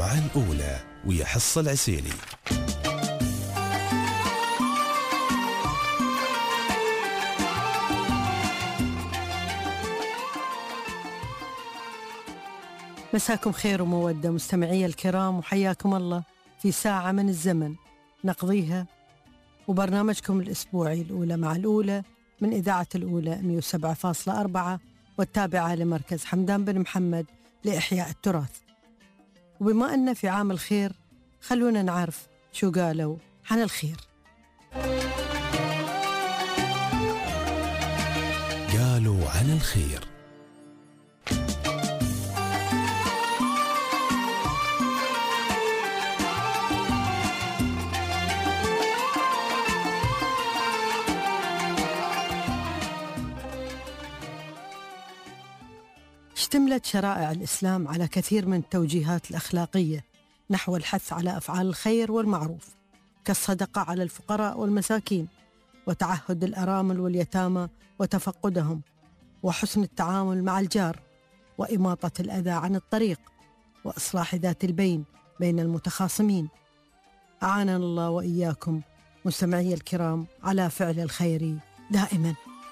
مع الأولى ويحص العسيلي. مساكم خير ومودة مستمعي الكرام، وحياكم الله في ساعة من الزمن نقضيها وبرنامجكم الأسبوعي الأولى مع الأولى من إذاعة الأولى 107.4 والتابعة لمركز حمدان بن محمد لإحياء التراث. وبما أن في عام الخير خلونا نعرف شو قالوا عن الخير. قالوا عن الخير. اشتملت شرائع الإسلام على كثير من التوجيهات الأخلاقية نحو الحث على أفعال الخير والمعروف، كالصدقة على الفقراء والمساكين، وتعهد الأرامل واليتامى وتفقدهم، وحسن التعامل مع الجار، وإماطة الأذى عن الطريق، وإصلاح ذات البين بين المتخاصمين. أعاننا الله وإياكم مستمعي الكرام على فعل الخير دائما.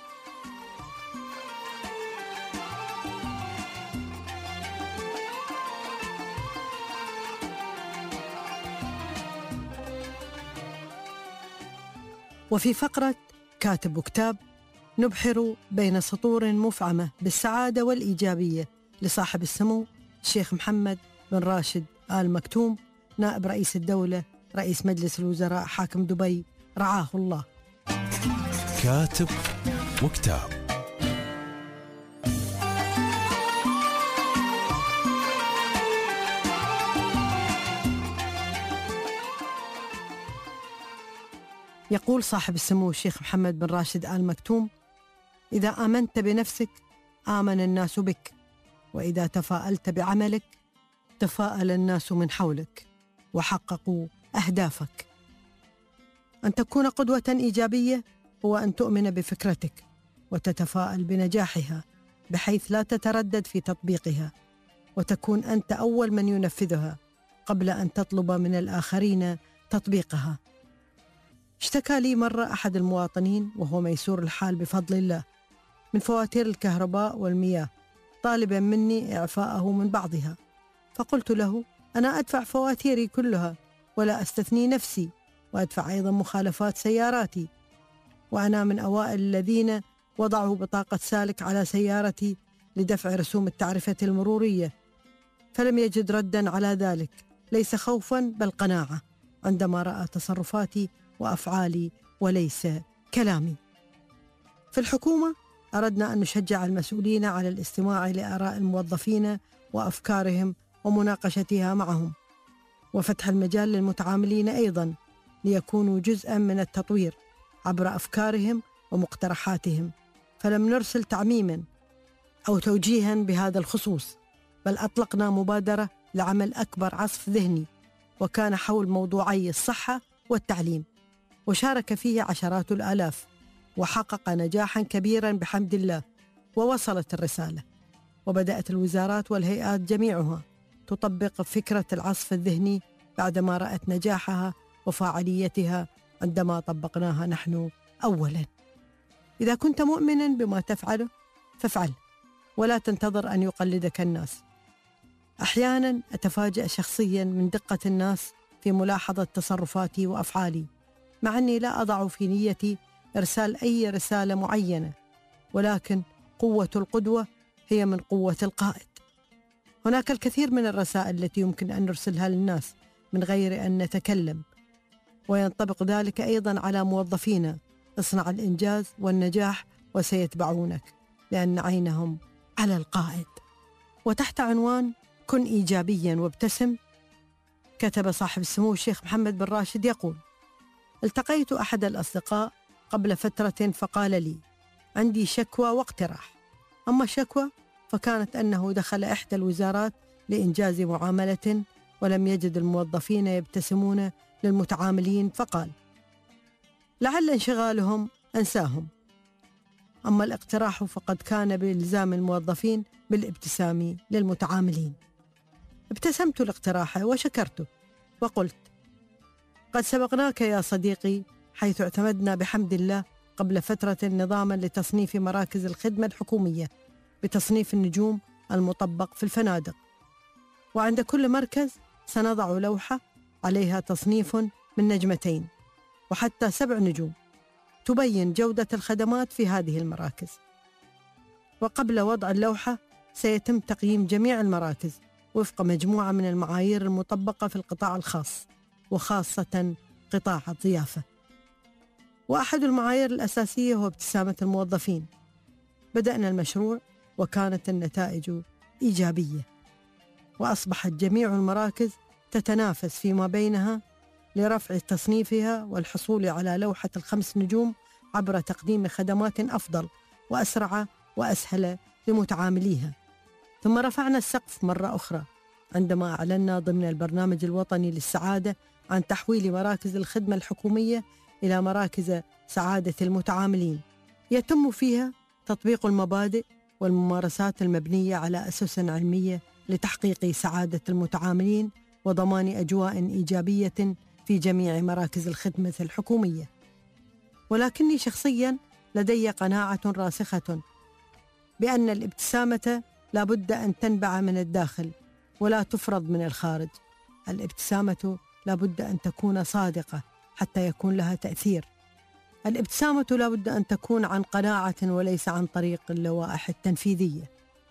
وفي فقرة كاتب وكتاب نبحر بين سطور مفعمة بالسعادة والإيجابية لصاحب السمو الشيخ محمد بن راشد آل مكتوم، نائب رئيس الدولة رئيس مجلس الوزراء حاكم دبي رعاه الله. كاتب وكتاب. يقول صاحب السمو الشيخ محمد بن راشد آل مكتوم: إذا آمنت بنفسك آمن الناس بك، وإذا تفاءلت بعملك تفاءل الناس من حولك وحققوا أهدافك. أن تكون قدوة إيجابية هو أن تؤمن بفكرتك وتتفاءل بنجاحها بحيث لا تتردد في تطبيقها، وتكون أنت أول من ينفذها قبل أن تطلب من الآخرين تطبيقها. اشتكى لي مرة أحد المواطنين وهو ميسور الحال بفضل الله من فواتير الكهرباء والمياه، طالبا مني إعفاءه من بعضها، فقلت له: أنا أدفع فواتيري كلها ولا أستثني نفسي، وأدفع أيضا مخالفات سياراتي، وأنا من أوائل الذين وضعوا بطاقة سالك على سيارتي لدفع رسوم التعرفة المرورية. فلم يجد ردا على ذلك، ليس خوفا بل قناعة عندما رأى تصرفاتي وأفعالي وليس كلامي. في الحكومة أردنا أن نشجع المسؤولين على الاستماع لآراء الموظفين وأفكارهم ومناقشتها معهم، وفتح المجال للمتعاملين أيضا ليكونوا جزءا من التطوير عبر أفكارهم ومقترحاتهم. فلم نرسل تعميما أو توجيها بهذا الخصوص، بل أطلقنا مبادرة لعمل أكبر عصف ذهني، وكان حول موضوعي الصحة والتعليم، وشارك فيه عشرات الآلاف، وحقق نجاحا كبيرا بحمد الله. ووصلت الرسالة، وبدأت الوزارات والهيئات جميعها تطبق فكرة العصف الذهني بعدما رأت نجاحها وفاعليتها عندما طبقناها نحن أولا. إذا كنت مؤمنا بما تفعله فافعل، ولا تنتظر أن يقلدك الناس. أحيانا أتفاجأ شخصيا من دقة الناس في ملاحظة تصرفاتي وأفعالي، مع أني لا أضع في نيتي إرسال أي رسالة معينة، ولكن قوة القدوة هي من قوة القائد. هناك الكثير من الرسائل التي يمكن أن نرسلها للناس من غير أن نتكلم، وينطبق ذلك أيضا على موظفينا. اصنع الإنجاز والنجاح وسيتبعونك، لأن عينهم على القائد. وتحت عنوان كن إيجابيا وابتسم، كتب صاحب السمو الشيخ محمد بن راشد يقول: التقيت أحد الأصدقاء قبل فترة فقال لي: عندي شكوى واقتراح. أما الشكوى فكانت أنه دخل إحدى الوزارات لإنجاز معاملة ولم يجد الموظفين يبتسمون للمتعاملين، فقال: لعل انشغالهم أنساهم. أما الاقتراح فقد كان بإلزام الموظفين بالابتسام للمتعاملين. ابتسمت لاقتراحه وشكرته وقلت: قد سبقناك يا صديقي، حيث اعتمدنا بحمد الله قبل فترة نظاما لتصنيف مراكز الخدمة الحكومية بتصنيف النجوم المطبق في الفنادق، وعند كل مركز سنضع لوحة عليها تصنيف من 2 وحتى 7 نجوم تبين جودة الخدمات في هذه المراكز. وقبل وضع اللوحة سيتم تقييم جميع المراكز وفق مجموعة من المعايير المطبقة في القطاع الخاص، وخاصة قطاع الضيافة. وأحد المعايير الأساسية هو ابتسامة الموظفين. بدأنا المشروع وكانت النتائج إيجابية، وأصبحت جميع المراكز تتنافس فيما بينها لرفع تصنيفها والحصول على لوحة 5 نجوم عبر تقديم خدمات أفضل وأسرع وأسهل لمتعامليها. ثم رفعنا السقف مرة أخرى عندما أعلنا ضمن البرنامج الوطني للسعادة عن تحويل مراكز الخدمة الحكومية إلى مراكز سعادة المتعاملين، يتم فيها تطبيق المبادئ والممارسات المبنية على أسس علمية لتحقيق سعادة المتعاملين وضمان أجواء إيجابية في جميع مراكز الخدمة الحكومية. ولكني شخصياً لدي قناعة راسخة بأن الابتسامة لا بد أن تنبع من الداخل ولا تفرض من الخارج. الابتسامة لا بد أن تكون صادقة حتى يكون لها تأثير. الابتسامة لا بد أن تكون عن قناعة وليس عن طريق اللوائح التنفيذية.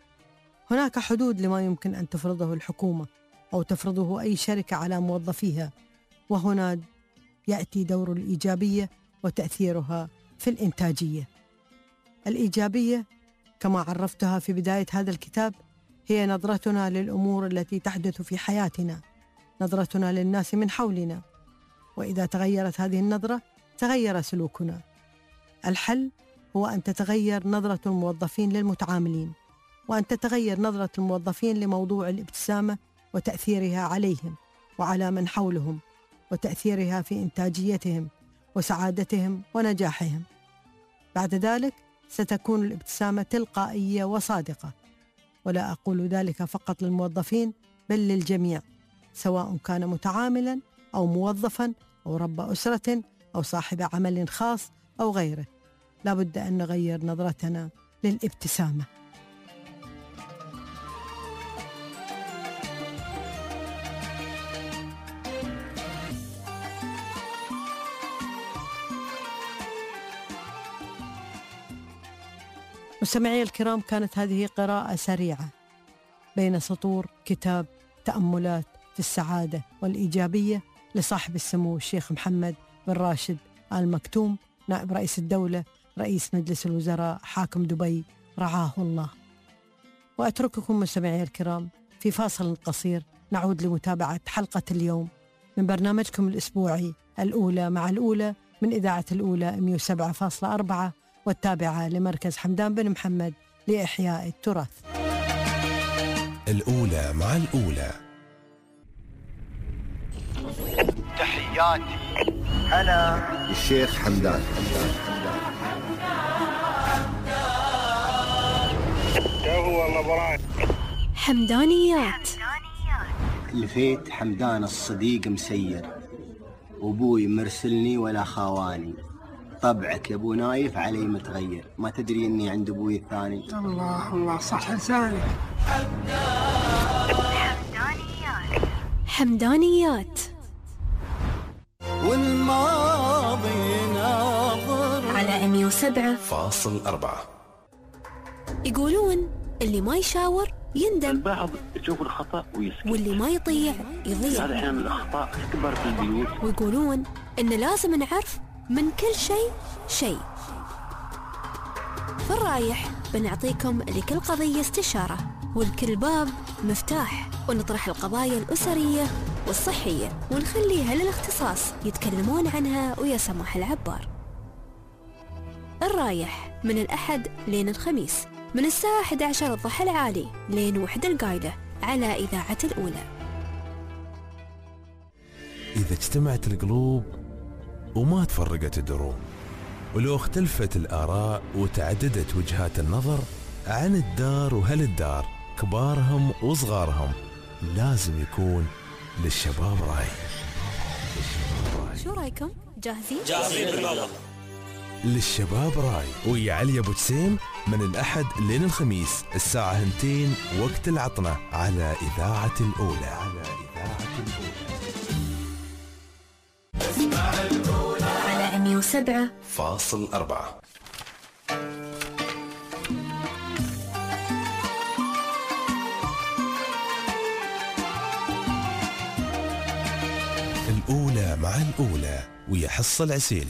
هناك حدود لما يمكن أن تفرضه الحكومة أو تفرضه أي شركة على موظفيها، وهنا يأتي دور الإيجابية وتأثيرها في الإنتاجية. الإيجابية كما عرفتها في بداية هذا الكتاب هي نظرتنا للأمور التي تحدث في حياتنا، نظرتنا للناس من حولنا، وإذا تغيرت هذه النظرة تغير سلوكنا. الحل هو أن تتغير نظرة الموظفين للمتعاملين، وأن تتغير نظرة الموظفين لموضوع الابتسامة وتأثيرها عليهم وعلى من حولهم، وتأثيرها في إنتاجيتهم وسعادتهم ونجاحهم. بعد ذلك ستكون الابتسامة تلقائية وصادقة، ولا أقول ذلك فقط للموظفين بل للجميع، سواء كان متعاملاً أو موظفاً أو رب أسرة أو صاحب عمل خاص أو غيره. لا بد أن نغير نظرتنا للابتسامة. مستمعي الكرام، كانت هذه قراءة سريعة بين سطور كتاب تأملات في السعادة والإيجابية لصاحب السمو الشيخ محمد بن راشد آل مكتوم، نائب رئيس الدولة، رئيس مجلس الوزراء، حاكم دبي، رعاه الله. وأترككم مستمعي الكرام في فاصل قصير، نعود لمتابعة حلقة اليوم من برنامجكم الأسبوعي الأولى مع الأولى من إذاعة الأولى 107.4 والتابعة لمركز حمدان بن محمد لإحياء التراث. الأولى مع الأولى. تحياتي أنا الشيخ حمدان. حمدانيات. لفيت حمدان الصديق مسير، وابوي مرسلني ولا خاواني، طبعك يا ابو نايف علي متغير، ما تدري اني عند ابوي الثاني. الله صح لسانك. حمدانيات والماضي ناظر على 107.4. يقولون اللي ما يشاور يندم، البعض يشوف الخطأ ويسكت، واللي ما يطيع يضيع. هذا أحيانا الأخطاء تكبر في البيوت. ويقولون إن لازم نعرف من كل شيء. في الرايح بنعطيكم لكل قضية استشارة، ولكل باب مفتاح، ونطرح القضايا الأسرية والصحية ونخليها للاختصاص يتكلمون عنها ويا سماح العبار. الرايح من الأحد لين الخميس من الساعة 11 الضحى العالي لين 1 القايلة على إذاعة الأولى. إذا اجتمعت القلوب وما تفرقت الدروب، ولو اختلفت الآراء وتعددت وجهات النظر عن الدار وهل الدار، كبارهم وصغارهم، لازم يكون للشباب راي. شو رايكم؟ جاهزين؟ بالله. للشباب راي ويا علي ابو جسيم من الأحد لين الخميس الساعة 2 وقت العطنة على إذاعة الأولى. على 107.4. الأولى مع الأولى ويا حصة العسيلي.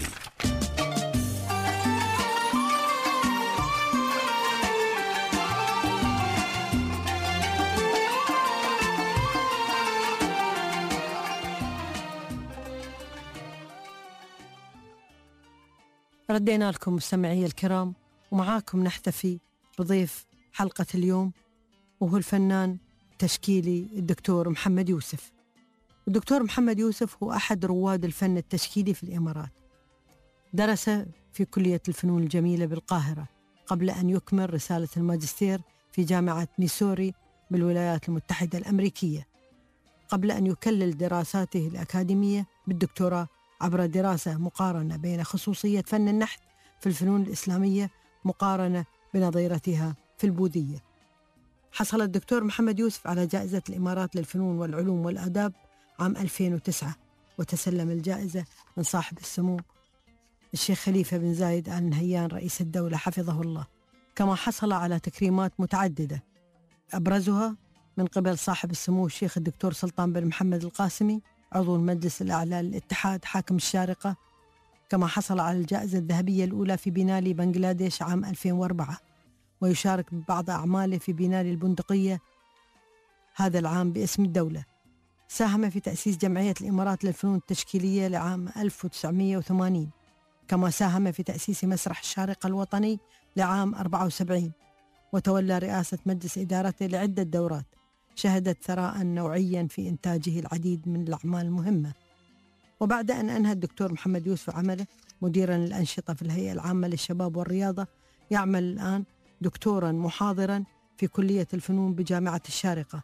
ردينا لكم مستمعي الكرام، ومعاكم نحتفي بضيف حلقة اليوم، وهو الفنان التشكيلي الدكتور محمد يوسف. الدكتور محمد يوسف هو أحد رواد الفن التشكيلي في الإمارات. درس في كلية الفنون الجميلة بالقاهرة قبل أن يكمل رسالة الماجستير في جامعة ميسوري بالولايات المتحدة الأمريكية، قبل أن يكلل دراساته الأكاديمية بالدكتوراه عبر دراسة مقارنة بين خصوصية فن النحت في الفنون الإسلامية مقارنة بنظيرتها في البوذية. حصل الدكتور محمد يوسف على جائزة الإمارات للفنون والعلوم والآداب عام 2009، وتسلم الجائزة من صاحب السمو الشيخ خليفة بن زايد آل نهيان رئيس الدولة حفظه الله. كما حصل على تكريمات متعددة أبرزها من قبل صاحب السمو الشيخ الدكتور سلطان بن محمد القاسمي عضو المجلس الأعلى للاتحاد حاكم الشارقة. كما حصل على الجائزة الذهبية الأولى في بينالي بنغلاديش عام 2004، ويشارك ببعض أعماله في بينالي البندقية هذا العام باسم الدولة. ساهم في تأسيس جمعية الإمارات للفنون التشكيلية لعام 1980. كما ساهم في تأسيس مسرح الشارقة الوطني لعام 74، وتولى رئاسة مجلس إدارته لعدة دورات شهدت ثراء نوعيا في إنتاجه العديد من الأعمال المهمة. وبعد أن أنهى الدكتور محمد يوسف عمله مديرا للأنشطة في الهيئة العامة للشباب والرياضة، يعمل الآن دكتورا محاضرا في كلية الفنون بجامعة الشارقة،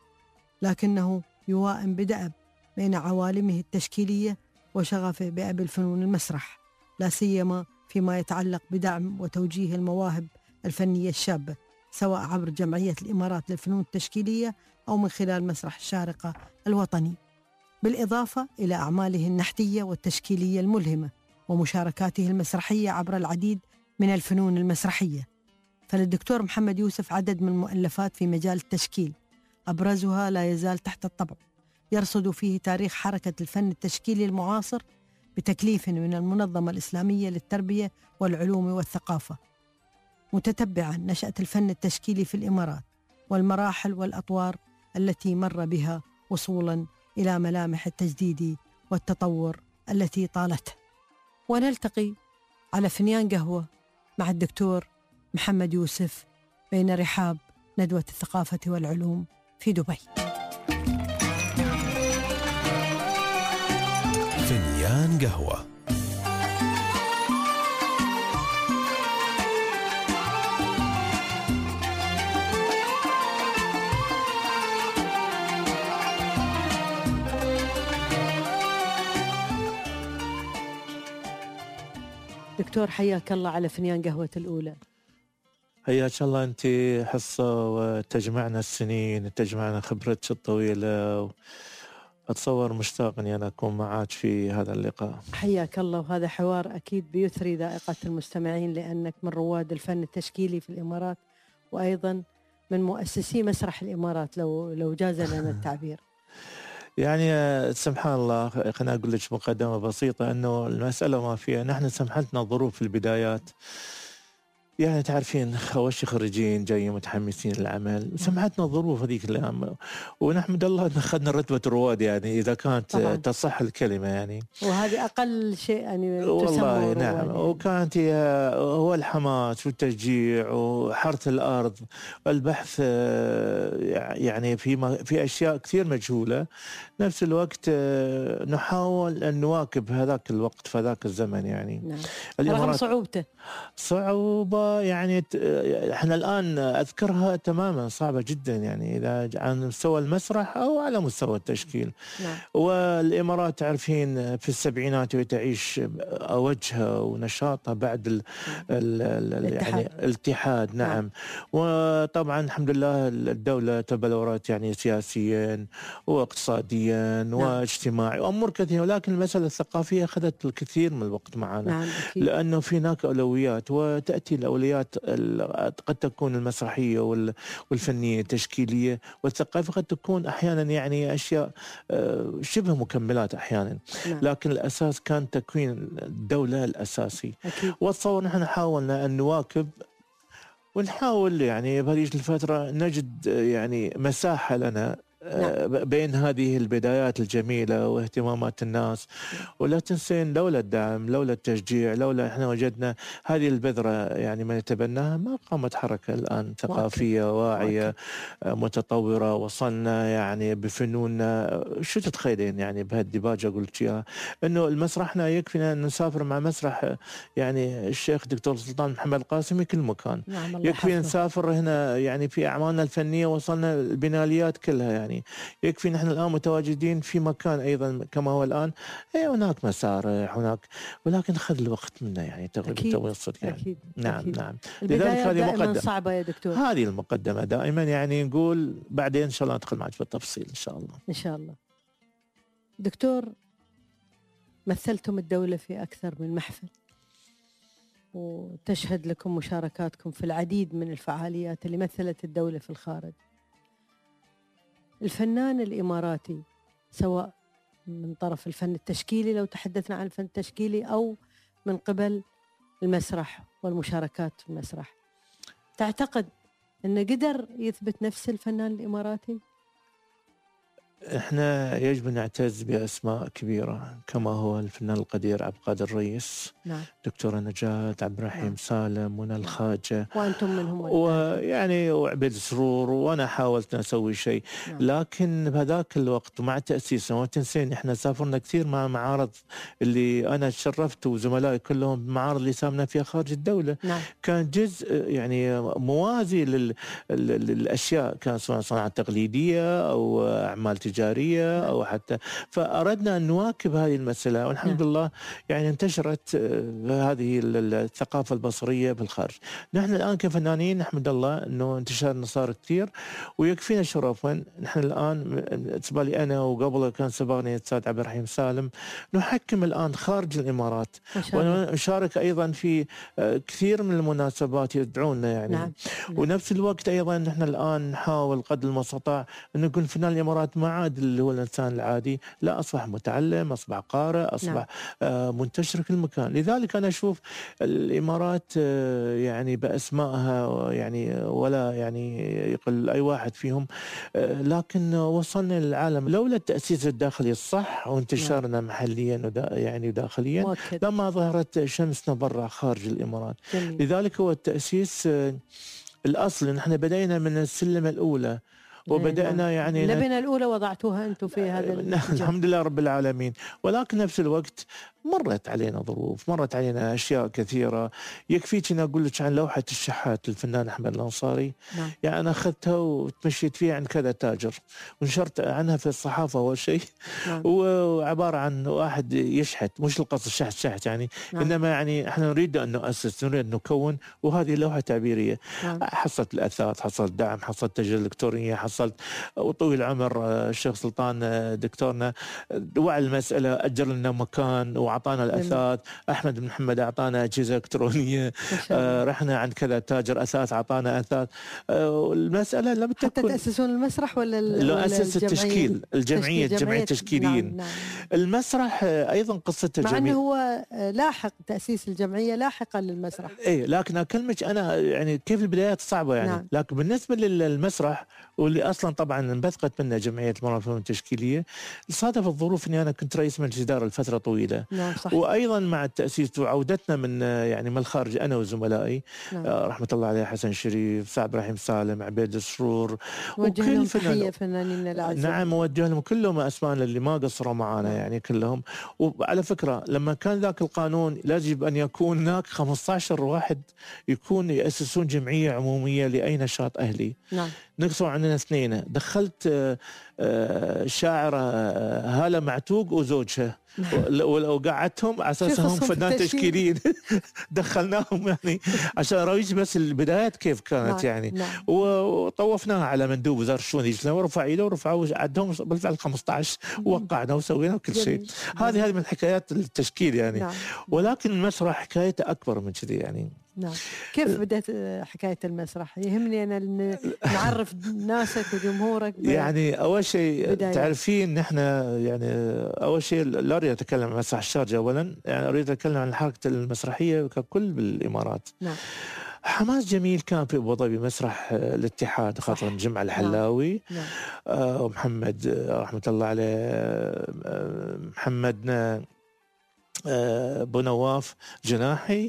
لكنه يوائم بدأب بين عوالمه التشكيلية وشغفه بأب الفنون المسرح، لا سيما فيما يتعلق بدعم وتوجيه المواهب الفنية الشابة، سواء عبر جمعية الإمارات للفنون التشكيلية أو من خلال مسرح الشارقة الوطني، بالإضافة إلى أعماله النحتية والتشكيلية الملهمة ومشاركاته المسرحية عبر العديد من الفنون المسرحية. فللدكتور محمد يوسف عدد من المؤلفات في مجال التشكيل، أبرزها لا يزال تحت الطبع، يرصد فيه تاريخ حركة الفن التشكيلي المعاصر بتكليف من المنظمة الإسلامية للتربية والعلوم والثقافة، متتبعا نشأة الفن التشكيلي في الإمارات والمراحل والأطوار التي مر بها وصولا إلى ملامح التجديد والتطور التي طالته. ونلتقي على فنيان قهوة مع الدكتور محمد يوسف بين رحاب ندوة الثقافة والعلوم في دبي. فنيان قهوة. دكتور حياك الله على فنيان قهوة الأولى. حياك الله أنت، حصة وتجمعنا السنين، تجمعنا خبرتك الطويلة، أتصور مشتاق أني أنا أكون معك في هذا اللقاء. حياك الله، وهذا حوار أكيد بيثري ذائقة المستمعين، لأنك من رواد الفن التشكيلي في الإمارات، وأيضا من مؤسسي مسرح الإمارات لو جاز لنا التعبير. يعني سبحان الله، خليني أقول لك مقدمة بسيطة أنه المسألة ما فيها، نحن سمحتنا الظروف في البدايات، يعني تعرفين أول شيء خريجين جايين متحمسين للعمل، سمحتنا الظروف هذيك الأيام، ونحمد الله أن أخذنا رتبة رواد، يعني إذا كانت طبعاً تصح الكلمة يعني، وهذه أقل شيء يعني والله نعم. وكانت هو الحماس والتشجيع وحرث الأرض والبحث يعني في أشياء كثير مجهولة، نفس الوقت نحاول أن نواكب هذاك الوقت في هذاك الزمن يعني. نعم. رغم صعوبة ويعني احنا الآن أذكرها تماما صعبة جدا، يعني إذا على مستوى المسرح أو على مستوى التشكيل. نعم. والإمارات تعرفين في السبعينات وتعيش أوجها ونشاطها بعد يعني الاتحاد. نعم. وطبعا الحمد لله الدولة تبلورت يعني سياسيا واقتصاديا واجتماعي وأمور كثيرة، ولكن المسألة الثقافية أخذت الكثير من الوقت معنا. لأنه في هناك أولويات، وتأتي الأولويات قد تكون المسرحية والفنية التشكيلية، والثقافة قد تكون أحيانا يعني أشياء شبه مكملات أحيانا. لكن الأساس كان تكوين الدولة الأساسي. واتصور نحن حاولنا أن نواكب ونحاول يعني بهذه الفترة نجد يعني مساحة لنا بين هذه البدايات الجميلة واهتمامات الناس. ولا تنسين لولا الدعم، لولا التشجيع، لولا احنا وجدنا هذه البذرة يعني من يتبناها ما قامت حركة الآن ثقافية واعية متطورة. وصلنا يعني بفنوننا شو تتخيلين يعني بهالديباجة قلت يا انه المسرحنا يكفينا ان نسافر مع مسرح يعني الشيخ دكتور سلطان محمد القاسمي كل مكان. يكفي نسافر هنا يعني في أعمالنا الفنية وصلنا البناليات كلها. يعني يكفي نحن الآن متواجدين في مكان أيضا كما هو الآن. هناك مسارح هناك، ولكن أخذ الوقت منا يعني تقريبا الصدق يعني. أكيد. نعم أكيد. نعم. لذلك هذه مقدمة صعبة يا دكتور. هذه المقدمة دائما يعني نقول بعدين إن شاء الله ندخل معك بالتفصيل إن شاء الله. إن شاء الله. دكتور، مثلتم الدولة في أكثر من محفل، وتشهد لكم مشاركاتكم في العديد من الفعاليات اللي مثلت الدولة في الخارج. الفنان الإماراتي سواء من طرف الفن التشكيلي لو تحدثنا عن الفن التشكيلي أو من قبل المسرح والمشاركات في المسرح، تعتقد أنه قدر يثبت نفس الفنان الإماراتي؟ احنا يجب ان نعتز باسماء كبيره كما هو الفنان القدير عبد القادر الرئيس، دكتورة نجاة، عبد الرحيم سالم، منى الخاجة، وانتم منهم، ويعني وعبيد سرور، وانا حاولت اسوي شيء. لكن بهذاك الوقت مع تاسيسنا، وتنسين احنا سافرنا كثير مع معارض اللي انا تشرفت وزملائي كلهم بمعارض اللي سافرنا فيها خارج الدوله. كان جزء يعني موازي للاشياء، كان سواء صناعه تقليديه او اعمال تجارية أو حتى، فأردنا أن نواكب هذه المسألة. والحمد لله يعني انتشرت هذه الثقافة البصرية بالخارج. نحن الآن كفنانين نحمد الله أنه انتشارنا صار كثير، ويكفينا شرفا نحن الآن بالنسبة أنا وقبله كان سبقني الأستاذ عبد الرحيم سالم نحكم الآن خارج الإمارات، ونشارك أيضا في كثير من المناسبات يدعونا يعني. ونفس الوقت أيضا نحن الآن نحاول قدر المستطاع أن نكون فنان الإمارات ما عاد اللي هو الإنسان العادي، لا أصبح متعلم، أصبح قارئ، أصبح منتشر في المكان. لذلك أنا أشوف الإمارات يعني بأسمائها يعني ولا يعني يقل أي واحد فيهم، لكن وصلنا للعالم لولا التأسيس الداخلي الصح وانتشارنا محليا يعني وداخليا لما ظهرت شمسنا برا خارج الإمارات. لذلك هو التأسيس الأصل. نحن بدأنا من السلم الأولى وبدأنا يعني اللبنة الأولى وضعتوها أنتم في هذا الحمد لله رب العالمين. ولكن نفس الوقت مرت علينا ظروف، مرت علينا أشياء كثيرة. يكفيك أن أقول لك عن لوحة الشحات للفنان أحمد الأنصاري. يعني أنا أخذتها وتمشيت فيها عن كذا تاجر ونشرت عنها في الصحافة أول شيء. وعبارة عن واحد يشحت، مش القصد شحت يعني، إنما يعني إحنا نريد أن نؤسس، نريد أن نكون، وهذه لوحة تعبيرية. حصلت الأثاث، حصلت دعم، حصلت تجربة دكتورية، حصلت وطويل العمر الشيخ سلطان دكتورنا وعى المسألة، أجر لنا مكان وأعطانا الأثاث. أحمد بن محمد أعطانا أجهزة إلكترونية. رحنا عند كذا تاجر أثاث أعطانا أثاث. المسألة لم تكن حتى تأسسون المسرح ولا أسس التشكيل، الجمعية التشكيليين. المسرح أيضا قصته مع أنه هو لاحق تأسيس الجمعية لاحقا للمسرح. لكن أكلمك أنا يعني كيف البدايات صعبة يعني. لكن بالنسبة للمسرح واللي أصلا طبعا انبثقت منه جمعية المرأة الفنون التشكيلية، صادف الظروف أني أنا كنت رئيس مجلس إدارة لفترة طويلة. نعم صحيح. وايضا مع التاسيس وعودتنا من يعني من الخارج انا وزملائي نعم. رحمه الله عليه حسن شريف، سعد ابراهيم سالم، عبيد السرور، وجه لهم تحيه فنانين الاعزاء. نعم وجه لهم كلهم اسماء اللي ما قصروا معنا يعني كلهم. وعلى فكره لما كان ذاك القانون يجب ان يكون هناك 15 واحد يكون ياسسون جمعيه عموميه لاي نشاط اهلي. نعم. نقصوا عندنا اثنين. دخلت شاعرة هالة معتوق وزوجها وقعدتهم على اساس هم فنان تشكيليين دخلناهم يعني عشان اراويج بس البدايات كيف كانت. نعم. يعني نعم. وطوفناها على مندوب وزاره الشؤون يجلنا ورفع ايده ورفعوا عدهم بالفعل 15 ووقعنا وسوينا كل شيء. هذه من الحكايات التشكيل يعني. نعم. ولكن المسرح حكايته اكبر من كذي يعني. نعم. كيف بدأت حكاية المسرح؟ يهمني أنا نعرف ناسك وجمهورك. يعني أول شيء تعرفين نحن يعني أول شيء لا أريد أتكلم عن مسرح الشارجة أولا، يعني أريد أتكلم عن الحركة المسرحية ككل بالإمارات. نعم. حماس جميل كان في أبو ظبي مسرح الاتحاد خاطر الجمعة الحلاوي. نعم. ومحمد رحمة الله عليه محمدنا ابو نواف جناحي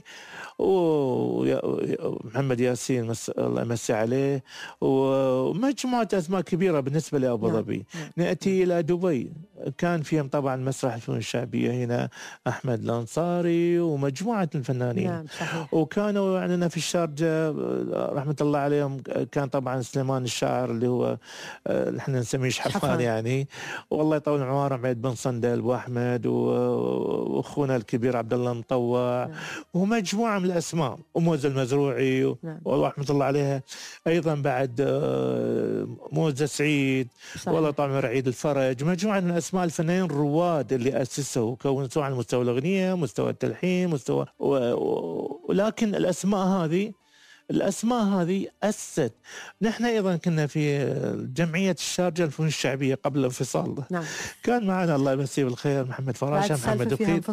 ومحمد ياسين الله يمسي عليه ومجموعة أسماء كبيرة بالنسبة لأبو ظبي. نأتي إلى دبي كان فيهم طبعا مسرح الفنون الشعبية هنا أحمد الأنصاري ومجموعة الفنانين. نعم صحيح. وكانوا عندنا في الشارجة رحمة الله عليهم كان طبعا سليمان الشاعر اللي هو نحن نسميه شحفان يعني، والله يطول عمره عبيد بن صندل وأحمد وأخونا الكبير عبد الله مطوع. نعم. ومجموعة من الأسماء وموزة المزروعي نعم. والله رحمة الله عليها أيضا بعد موزة سعيد والله طبعا رعيد الفرج. مجموعة من الأسماء الفنانين الرواد اللي أسسوا وكونوا سواء على مستوى الأغنية مستوى التلحين مستوى ولكن الأسماء هذه أسست. نحن أيضا كنا في جمعية الشارجة الفنون الشعبية قبل الانفصال. نعم. كان معنا الله يمسيه بالخير محمد فراشة محمد دقيق.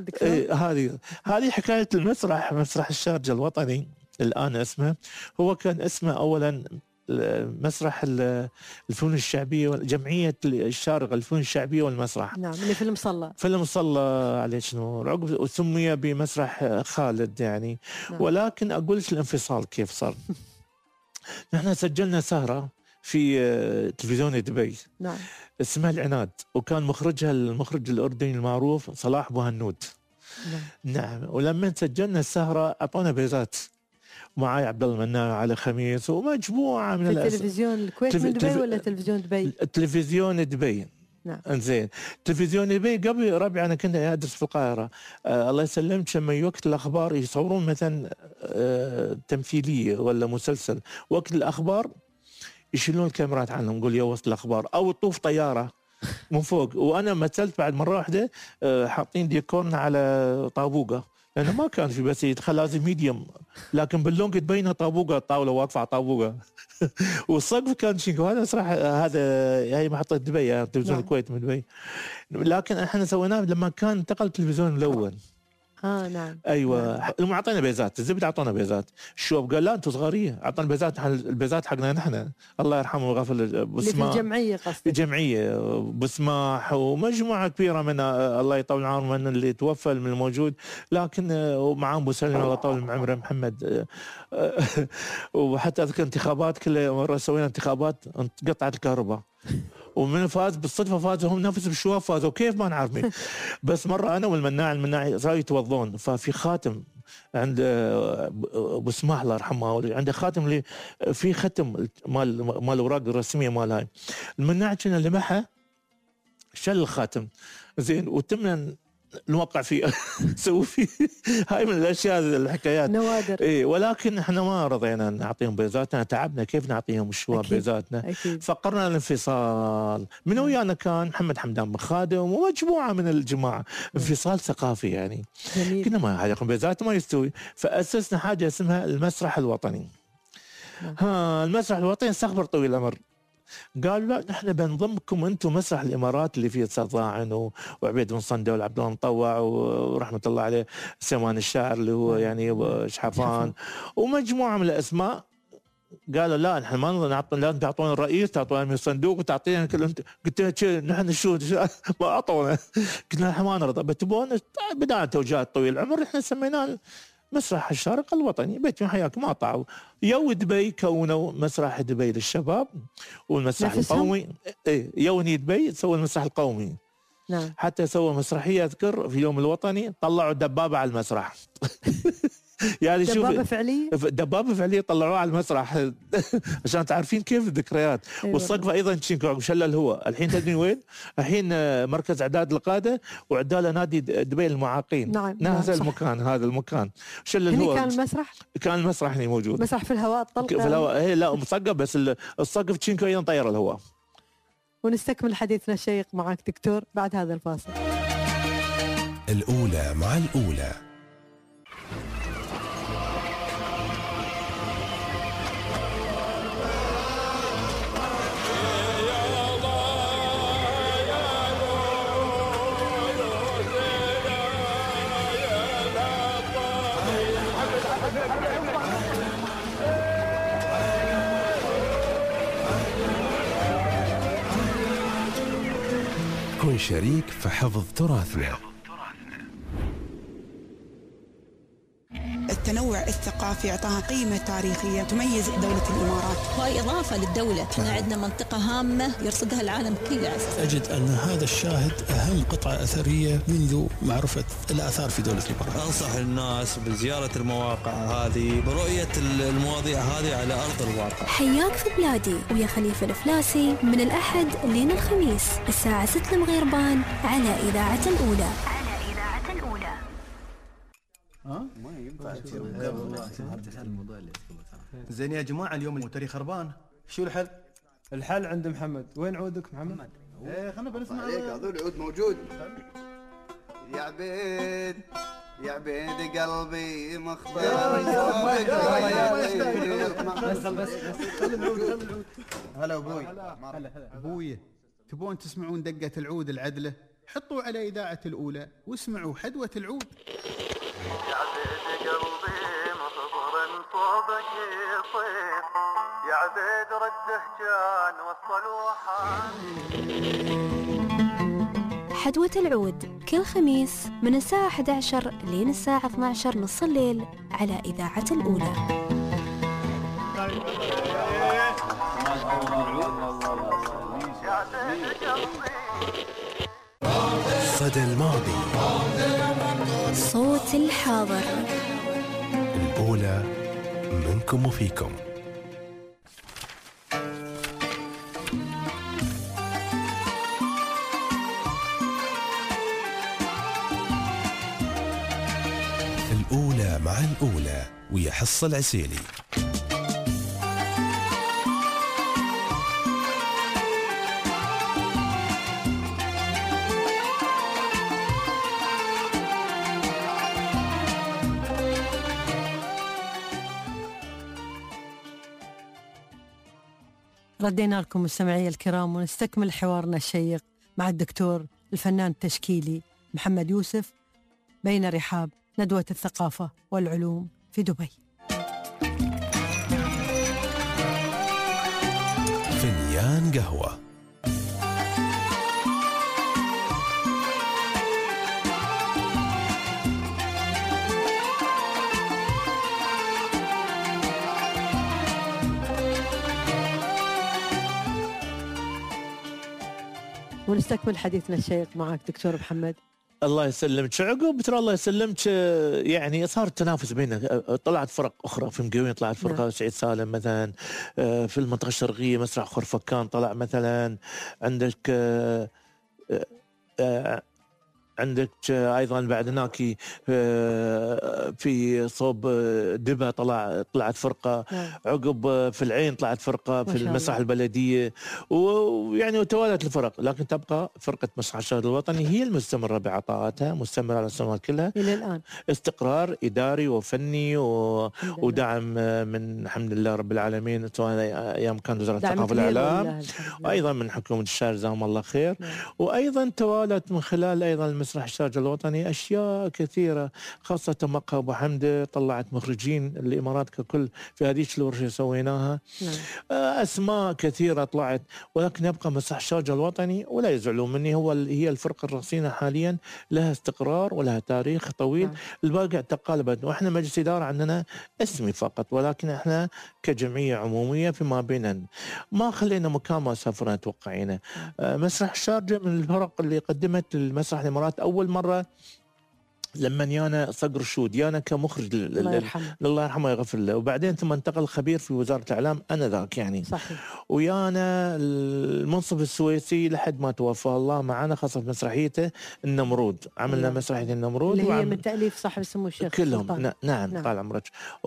هذه حكاية المسرح مسرح الشارجة الوطني الآن اسمه هو كان اسمه أولا مسرح الفنون الشعبية جمعية الشارقة الفنون الشعبية والمسرح. نعم اللي في المصلى. في المصلى عليه شنو عقب وسمي بمسرح خالد يعني. نعم. ولكن أقول لك الانفصال كيف صار. نحن سجلنا سهرة في تلفزيون دبي. نعم. اسمها العناد وكان مخرجها المخرج الأردني المعروف صلاح بوهنود. نعم. ولما سجلنا السهرة أعطونا بيزات معاي عبد الله المنان على خميس ومجموعه من التلفزيون الكويت من دبي ولا تلفزيون دبي؟ التلفزيون دبي. نعم. انزين تلفزيون دبي قبل ربعي انا كنت ادرس في القاهره. الله يسلمك لما وقت الاخبار يصورون مثلا تمثيليه ولا مسلسل وقت الاخبار يشيلون الكاميرات عنهم نقول يا وسط الاخبار او تطوف طياره من فوق. وانا مثلت بعد مره واحده حاطين ديكورنا على طابوقه لأنه ما كان في بس يدخل لازم ميديوم لكن باللونج تبينها طابوقة الطاولة واقفة على طابوقة والسقف كان شيء. هذا صراحة هذا هي محطة دبي يعني تلفزيون الكويت من دبي. لكن احنا سويناه لما كان انتقل التلفزيون ملون. نعم. ايوه. نعم. هم اعطينا بيزات الزبده اعطونا بيزات. الشوب قال لا انتم صغاريه اعطونا بيزات البيزات حقنا نحن الله يرحمه ويغفر بسماح في الجمعيه قصدي الجمعيه بسماح ومجموعه كبيره من الله يطول عمره من اللي توفى من الموجود. لكن ومعهم ابو سليم الله يطول عمره محمد. وحتى اذكر انتخابات كل مره سوينا انتخابات قطعت الكهرباء ومن فاز بالصدفه فازوا هم نفس بالشواب فازوا كيف ما نعرف مين. بس مره انا والمناع صاروا يتوضون ففي خاتم عند ابو سماح الله يرحمه عنده خاتم اللي في ختم مال الاوراق الرسميه مال هاي المناع كنا لمحه شل الخاتم زين وتمنا نوقع فيه نسوي فيه. هاي من الاشياء الحكايات نوادر. اي ولكن احنا ما رضينا نعطيهم بيزاتنا تعبنا كيف نعطيهم الشواب بيزاتنا. فقرنا الانفصال من ويانا كان محمد حمدان بن خادم ومجموعه من الجماعه. انفصال ثقافي يعني جميل. كنا ما هذا بيزات ما يستوي فاسسنا حاجه اسمها المسرح الوطني. المسرح الوطني استخبر طويل الامر قالوا لا نحن بنضمكم انتم مسرح الامارات اللي فيه استاذ ضاعن وعبيد بن صندة وعبد الله مطوع ورحمه الله عليه سليمان الشاعر اللي هو يعني شحفان ومجموعه من الاسماء قالوا لا نحن ما نعطي، لازم تعطون الرئيس، تعطون من الصندوق وتعطينا كل. قلت نحن شو ما اعطونا. قلنا نحن ما نرضى، بتبون بدأنا توجيهات طويل العمر. احنا سميناه مسرح الشارقة الوطني. بيت من حياك ما طاعوا. يو دبي كونوا مسرح دبي للشباب والمسرح القومي. يوني دبي سووا المسرح القومي. نعم. حتى سووا مسرحية أذكر في اليوم الوطني طلعوا دبابة على المسرح. يعني دبابة فعلية؟ دبابة فعلية طلعوها على المسرح عشان تعرفين كيف الذكريات. أيوة. والسقف أيضا شل الهواء. الحين تدري وين؟ الحين مركز إعداد القادة وعداله نادي دبي للمعاقين. نعم. نفس نعم. المكان، هذا المكان شل الهواء. كان المسرح؟ كان المسرح هنا موجود. مسرح في الهواء طلق في الهواء. هي لا مسقف، بس السقف تشينكو أيضا طير الهواء. ونستكمل حديثنا الشيق معك دكتور بعد هذا الفاصل. الأولى مع الأولى. كن شريك في حفظ تراثنا. التنوع الثقافي اعطاها قيمة تاريخية تميز دولة الإمارات، وهي إضافة للدولة. احنا عندنا منطقة هامة يرصدها العالم كله. أجد أن هذا الشاهد أهم قطعة أثرية منذ معرفة الآثار في دولة الإمارات. أنصح الناس بزيارة المواقع هذه، برؤية المواضيع هذه على أرض الواقع. حياك في بلادي ويا خليفة الفلاسي من الأحد لين الخميس الساعة 6 المغربان على إذاعة الأولى. ما ينفع زين يا جماعة، اليوم الموتري خربان، شو الحل؟ الحل عند محمد. وين عودك محمد؟ ايه خلنا بنسمع عليك. اظن العود موجود. يا عبيد يا عبيد قلبي مختار. بس هلا ابوي. ابوي تبون تسمعون دقة العود العدلة؟ حطوا على إذاعة الأولى واسمعوا حدوة العود. يا عبيد قلبي مخبر صوبك يصير، يا عبيد رده كان وصل وحان. حدوة العود كل خميس من الساعة 11 لين الساعة 12 نص الليل على إذاعة الأولى. صدى الماضي، صوت الحاضر، الأولى منكم وفيكم. الأولى مع الأولى ويا حصة العسيلي. ردينا لكم مستمعي الكرام ونستكمل حوارنا الشيق مع الدكتور الفنان التشكيلي محمد يوسف بين رحاب ندوة الثقافة والعلوم في دبي. فنيان قهوة. ونستكمل حديثنا الشيق معك دكتور محمد. الله يسلمك. عقب ترى الله يسلمك، يعني صار تنافس بيننا. طلعت فرق اخرى في مقاولين، طلعت فرقه سعيد سالم مثلا، في المنطقه الشرقيه مسرح خرفكان طلع مثلا. عندك ايضا بعد هناك في صوب دبا طلعت فرقه. عقب في العين طلعت فرقه في المسرح البلديه، ويعني وتوالت الفرق. لكن تبقى فرقه مسرح الشهر الوطني هي المستمره بعطاءاتها، مستمره على السنوات كلها الى الان. استقرار اداري وفني ودعم من الحمد لله رب العالمين، سواء ايام كان وزاره الثقافه والاعلام، وايضا من حكومه الشارع جزاهم الله خير. وايضا توالت من خلال ايضا المسرح مسرح الشارجة الوطني أشياء كثيرة، خاصة مقهى أبو حمدة طلعت مخرجين الإمارات ككل في هذيك الورشة سويناها. أسماء كثيرة طلعت، ولكن يبقى مسرح الشارجة الوطني ولا يزعلون مني، هي الفرقة الرصينة حاليا، لها استقرار ولها تاريخ طويل. الباقي تقالبت، وإحنا مجلس إدارة عندنا اسمي فقط، ولكن إحنا كجمعية عمومية فيما بيننا ما خلينا مكان ما سافرنا توقعينا. مسرح الشارجة من الفرق اللي قدمت المسرح الإمارات أول مرة لما يانا صقر الشود يانا كمخرج الله يرحمه ويغفر له، وبعدين ثم انتقل خبير في وزارة الإعلام أنا ذاك يعني صحيح. ويانا المنصف السويسي لحد ما توفى الله معنا، خاصة في مسرحيته النمرود، عملنا مسرحية النمرود اللي هي من تأليف صاحب السمو الشيخ كلهم. نعم طال عمرك.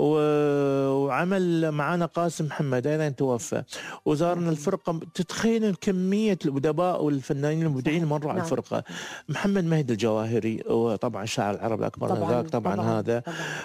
وعمل معنا قاسم محمد أيضا توفى، وزارنا الفرقة. تتخيل كمية الأدباء والفنانين المبدعين مروا على الفرقة. محمد مهدي الجواهري وطبعا شاعر العرب الأكبر ذاك طبعا هذا.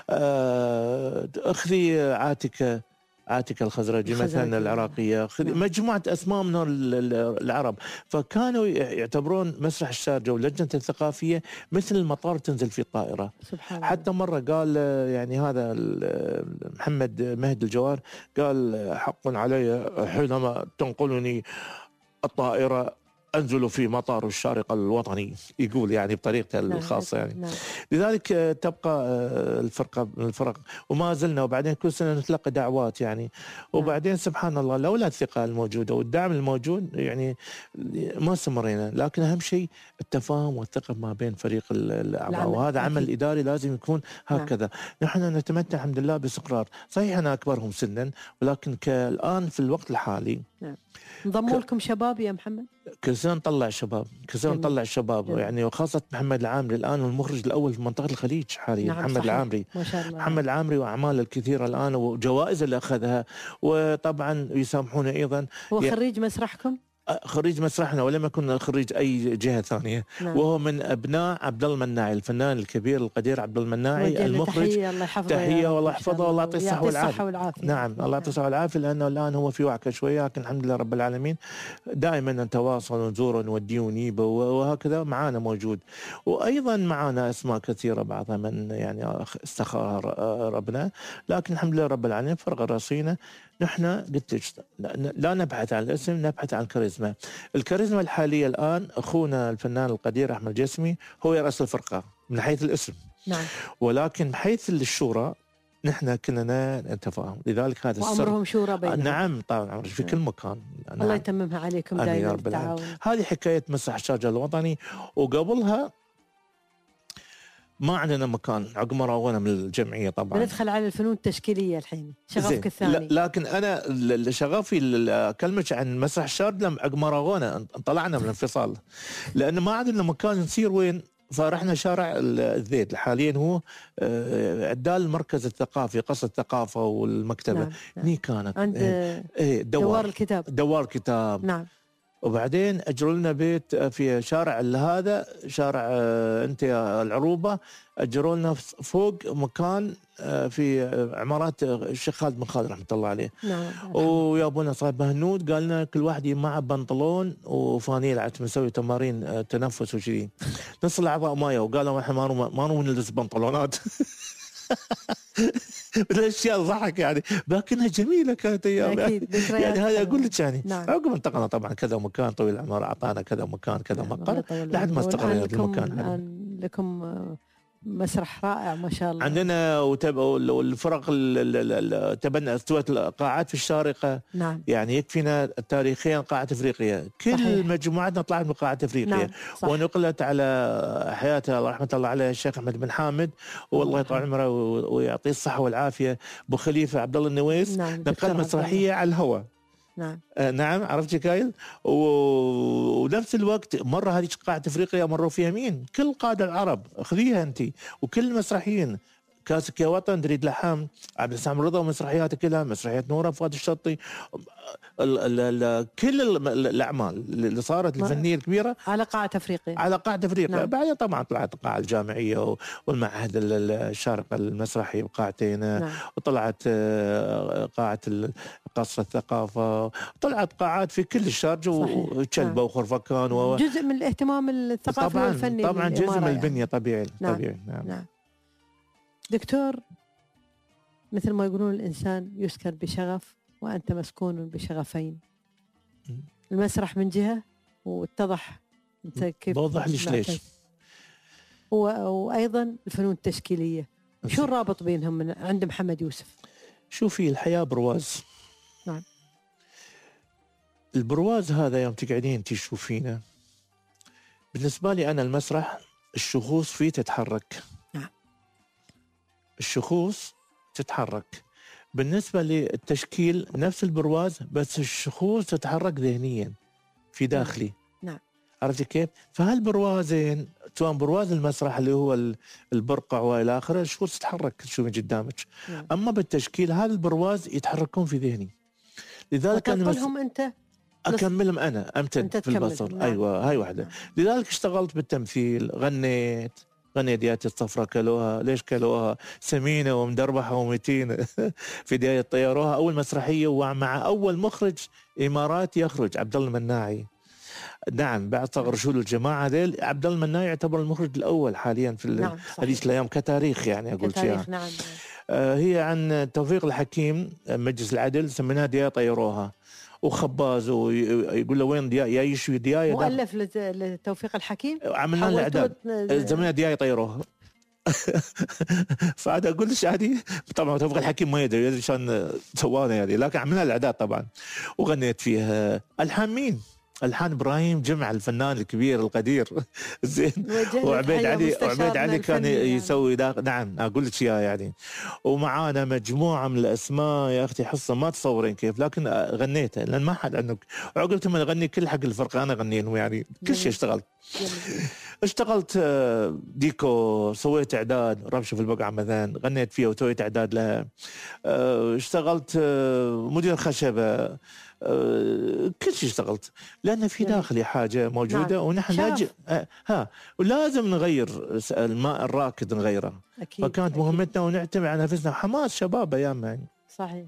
أخذي عاتكة الخزرجي مثلا العراقية، مجموعة أسماء من العرب، فكانوا يعتبرون مسرح الشارجة واللجنة الثقافية مثل المطار تنزل في الطائرة. حتى مرة قال يعني هذا محمد مهدي الجوار قال حق علي حينما تنقلني الطائرة أنزل في مطار الشارقة الوطني، يقول يعني بطريقته الخاصة يعني. لذلك تبقى الفرقة من الفرق، وما زلنا، وبعدين كل سنة نتلقى دعوات يعني. وبعدين سبحان الله لولا الثقة الموجودة والدعم الموجود يعني ما استمرينا. لكن أهم شيء التفاهم والثقة ما بين فريق الأعضاء، وهذا عمل إداري لازم يكون هكذا. نحن نتمتع الحمد لله باستقرار، صحيح أنا أكبرهم سنا، ولكن الآن في الوقت الحالي انضموا لكم شباب يا محمد؟ كل سنة نطلع شباب، كل سنة نطلع شباب يعني، وخاصة محمد العامري الآن المخرج الأول في منطقة الخليج حاليا. محمد العامري ما شاء الله. محمد العامري وأعماله الكثيرة الآن وجوائز اللي أخذها، وطبعا يسامحونا أيضا. هو خريج مسرحكم؟ خريج مسرحنا ولم يكن خريج أي جهة ثانية. وهو من أبناء عبد الله المناعي الفنان الكبير القدير عبد الله المناعي المخرج. تحية والله يحفظه والله يعطيه الصحة والعافية. نعم الله يعطيه الصحة والعافية، لأنه الآن هو في وعكة شوية، لكن الحمد لله رب العالمين دائما نتواصل ونزوره ونوديه ونجيبه، وهكذا معانا موجود. وأيضا معانا أسماء كثيرة بعضها من يعني استخار ربنا، لكن الحمد لله رب العالمين فرقة رصينة. نحن قلت لا نبحث عن الاسم، نبحث عن الكاريزما. الكاريزما الحالية الآن أخونا الفنان القدير أحمد جسمي هو رأس الفرقة من حيث الاسم. نعم. ولكن بحيث الشورى نحن كلنا نتفاهم، لذلك هذا السر. وأمرهم شورى بينهم. نعم طبعا في كل مكان. الله يتممها عليكم دائما بالتعاون. هذه حكاية مسرح الشارجة الوطني. وقبلها ما عندنا مكان عقب ما راونا من الجمعية طبعا. بندخل على الفنون التشكيلية الحين، شغفك الثاني. لكن أنا شغفي أكلمك عن مسرح الشارجة لما عقب ما راونا طلعنا من الانفصال، لأن ما عندنا مكان نسير وين. فرحنا شارع الذيد حاليا هو عدال المركز الثقافي، قصر الثقافة والمكتبة. نعم. كانت عند دوار الكتاب. نعم. وبعدين أجروا لنا بيت في شارع هذا شارع أنت العروبة، أجروا لنا فوق مكان في عمارات الشيخ خالد بن خالد رحمة الله عليه. ويابونا صاحب مهنود قال لنا كل واحد معه بنطلون وفانيل عشان نسوي تمارين تنفس وشذي. نص الأعضاء مايا وقالوا احنا ما نلبس بنطلونات. الاشياء ضحك يعني، لكنها جميله كانت ايام يعني هذا اقول لك يعني. عقب انتقلنا طبعا كذا مكان طويل العمر، اعطانا كذا مكان كذا مقر لحد ما استقرينا في المكان. لكم مسرح رائع ما شاء الله. عندنا والفرق تبنى استوت القاعات في الشارقة. نعم. يعني يكفينا تاريخيا قاعة افريقيا، كل مجموعتنا طلعت من قاعة افريقيا. نعم. ونقلت على حياته رحمة الله عليه الشيخ احمد بن حامد والله يطول عمره ويعطيه الصحة والعافية، ابو خليفة عبد الله النويس. نعم. نقل مسرحية على الهواء. نعم. نعم عرفت كايل. ونفس الوقت مرة هذه قاعة افريقيا مروا فيها مين؟ كل قادة العرب، خذيها انت، وكل المسرحيين كاسك يا وطن، تريد لحام، عبد السلام رضا ومسرحياته كلها، مسرحيات نورة، فؤاد الشطي، كل الاعمال اللي صارت الفنيه الكبيره على قاعه افريقيا. نعم. بعدين طبعا طلعت القاعه الجامعيه والمعهد الشارقه المسرحي بقاعتين. نعم. وطلعت قاعه قصر الثقافه، طلعت قاعات في كل الشارقه وشلبه وخرفكان جزء من الاهتمام الثقافي والفني طبعا جزء من البنيه يعني. طبيعي. نعم. طبيعي. نعم. دكتور، مثل ما يقولون الانسان يسكر بشغف وأنت مسكون بشغفين. المسرح من جهة، واتضح أنت كيف بوضح ليش وأيضا الفنون التشكيلية. شو الرابط بينهم من عند محمد يوسف؟ شوفي، الحياة برواز. نعم. البرواز هذا يوم تقعدين تشوفينه، بالنسبة لي أنا المسرح الشخوص فيه تتحرك. نعم. الشخوص تتحرك. بالنسبة للتشكيل نفس البرواز، بس الشخوص تتحرك ذهنيا في داخلي. نعم. عرفتي كيف؟ فهالبروازين، سواء برواز المسرح اللي هو البرقع والى اخره، الشخوص تتحرك تشوفي قدامك. نعم. اما بالتشكيل هذا البرواز يتحركون في ذهني. لذلك انا انت اكملهم، انا امتد في البصر. نعم. ايوه، هاي واحده. نعم. لذلك اشتغلت بالتمثيل، غنيت دياتي الصفرة كلوها، ليش كلوها؟ سمينة ومدربحة ومتينة. في دياية طيروها أول مسرحية، ومع أول مخرج إماراتي يخرج، عبد الله المناعي. نعم، بعد صغر شول الجماعة ذيل، عبد الله المناعي يعتبر المخرج الأول حاليا في هذيك الأيام كتاريخ، يعني أقول شيء. نعم. هي عن توفيق الحكيم، مجلس العدل، سميناها دياية طيروها. وخباز ويقول له وين دياي، يا يشوي دياي. مؤلف لتوفيق الحكيم، عملنا له اعداد زمانها دياي طيروها. فعاد اقول لك عادي، طبعا توفيق الحكيم ما يدري شلون سوانا يعني، لكن عملنا الاعداد طبعا. وغنيت فيها الحان مين؟ الحان ابراهيم جمع، الفنان الكبير القدير. زين. وعبيد علي كان يسوي نعم اقول لك اياه يعني. ومعانا مجموعه من الاسماء يا اختي، حصه ما تصورين كيف، لكن غنيتها لان ما حد عنك. وعقلت من اغني كل حق الفرقه انا غنيهم يعني، كل شيء اشتغلت ديكو، سويت اعداد ربشه في البقعه مثلا، غنيت فيها وسويت اعداد لها. اشتغلت مدير خشبه، كل شيء اشتغلت، لأن في داخلي حاجة موجودة. نعم. ونحن ولازم نغير الماء الراكد، نغيره. أكيد. فكانت مهمتنا ونعتمد على نفسنا، حماس شباب أيام يعني. صحيح.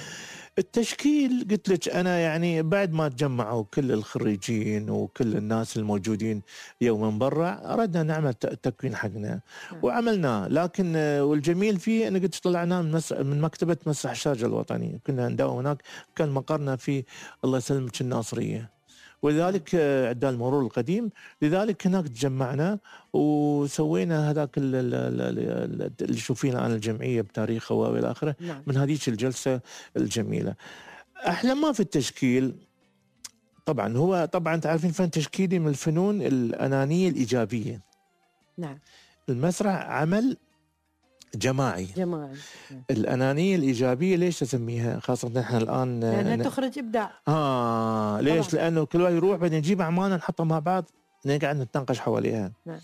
التشكيل قلت لك أنا يعني بعد ما تجمعوا كل الخريجين وكل الناس الموجودين يوم من برا، أردنا نعمل تكوين حقنا. وعملناه، لكن والجميل فيه أنا قلت طلعنا من مكتبة مسرح الشارقة الوطني، كنا نداوم هناك، كان مقرنا في الله يسلمك الناصرية، ولذلك عدال المرور القديم. لذلك هناك تجمعنا وسوينا هذاك اللي شوفينا عن الجمعية بتاريخها والى اخره. نعم. من هذيك الجلسة الجميلة. احلى ما في التشكيل طبعا هو تعرفين فن تشكيلي من الفنون الأنانية الإيجابية. نعم. المسرح عمل جماعي. الأنانية الإيجابية ليش تسميها؟ خاصة نحن الآن لأنها تخرج إبداع. ليش؟ طبعا. لأنه كل واحد يروح بعدين نجيب أعمالنا نحطها مع بعض، نقعد نتناقش حواليها. نعم.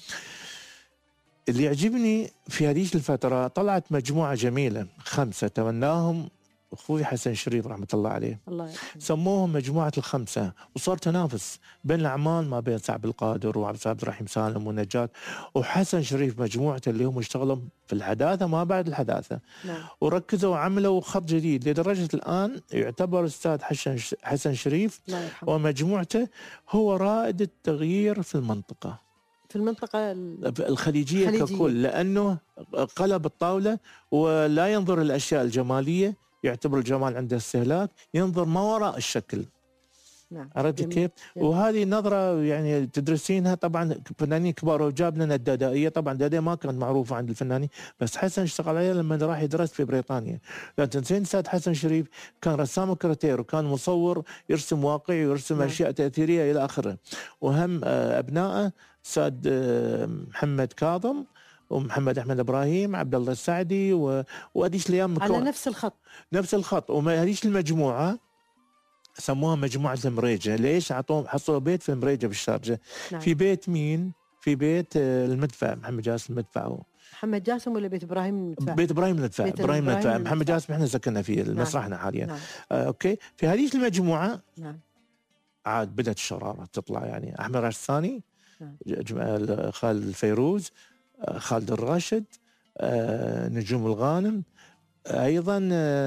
اللي يعجبني في هذه الفترة، طلعت مجموعة جميلة 5 تمناهم أخوي حسن شريف رحمة الله عليه. الله يرحمه. سموهم مجموعة ال5، وصار تنافس بين الأعمال ما بين سعد القادر وعبد الرحيم سالم ونجاة وحسن شريف، مجموعته اللي هم اشتغلوا في الحداثة ما بعد الحداثة. نعم. وركزوا وعملوا خط جديد، لدرجة الآن يعتبر الأستاذ حسن شريف ومجموعته هو رائد التغيير في المنطقة. في المنطقة الخليجية ككل، لأنه قلب الطاولة ولا ينظر الأشياء الجمالية، يعتبر الجمال عنده استهلاك، ينظر ما وراء الشكل. نعم. عرفت كيف؟ وهذه نظرة يعني تدرسينها طبعا فنانين كبار. وجاب لنا الدادائية، طبعا الدادائية ما كانت معروفة عند الفنانين، بس حسن اشتغل عليها لما راح يدرس في بريطانيا. لا تنسين أستاذ حسن شريف كان رسام كاريكاتير، وكان مصور يرسم واقعي ويرسم أشياء تأثيرية إلى آخره. وهم أبنائه أستاذ محمد كاظم ومحمد أحمد إبراهيم، عبد الله السعدي، وهذيش الأيام على نفس الخط. وهذيش المجموعة سموها مجموعة المريجة. ليش؟ حصلوا بيت في المريجة بالشارقة. نعم. في بيت مين؟ في بيت المدفع، محمد جاسم المدفع. محمد جاسم ولا بيت ابراهيم المدفع؟ بيت ابراهيم المدفع. محمد جاسم احنا سكننا فيه مسرحنا حاليا. نعم. اوكي. في هذه المجموعه نعم. عاد بدأت الشرارة تطلع، يعني أحمد راشد الثاني، نعم. خالد الفيروز، خالد الراشد، نجوم الغانم، أيضا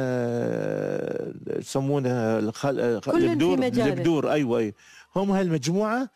يسمونه البدور. أيوة هم هالمجموعة،